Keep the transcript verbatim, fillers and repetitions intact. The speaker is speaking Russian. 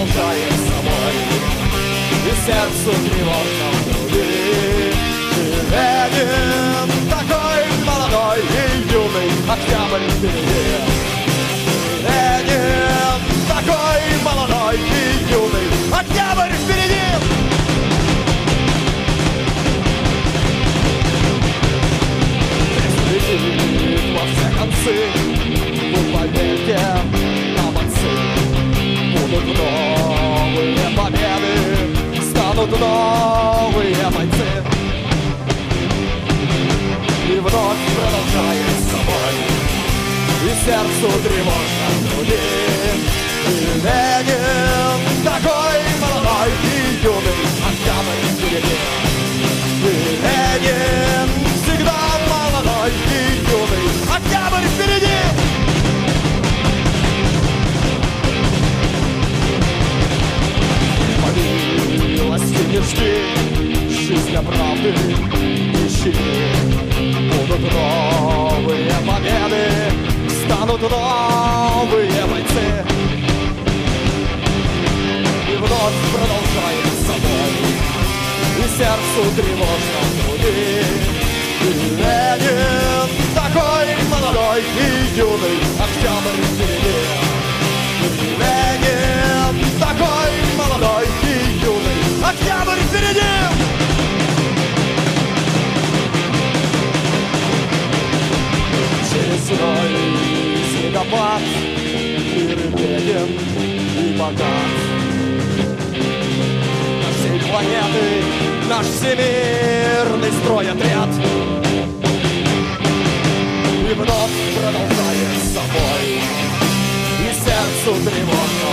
продолжает собой, и сердцу тревожно в груди. Ленин такой молодой и юный, октябрь впереди. Ленин такой молодой и юный, октябрь впереди. Летит во все концы, вы поверьте, молодцы. Будут новые победы, станут новые бойцы. И вновь продолжает собой, и сердцу тревожно в груди. И Ленин такой молодой и юный, октябрь впереди. И Ленин всегда молодой и юный, октябрь впереди. По милости не жди, жизнь для правды ищи. Будут новые победы, станут новые бойцы. И вновь продолжает собой, и сердцу тревожно в груди. И Ленин такой молодой и юный, октябрь впереди. И Ленин такой молодой и юный, октябрь впереди. Весной снегопад, мир беден и богат. На всей планеты наш всемирный стройотряд. И вновь продолжает собой, и сердцу тревожно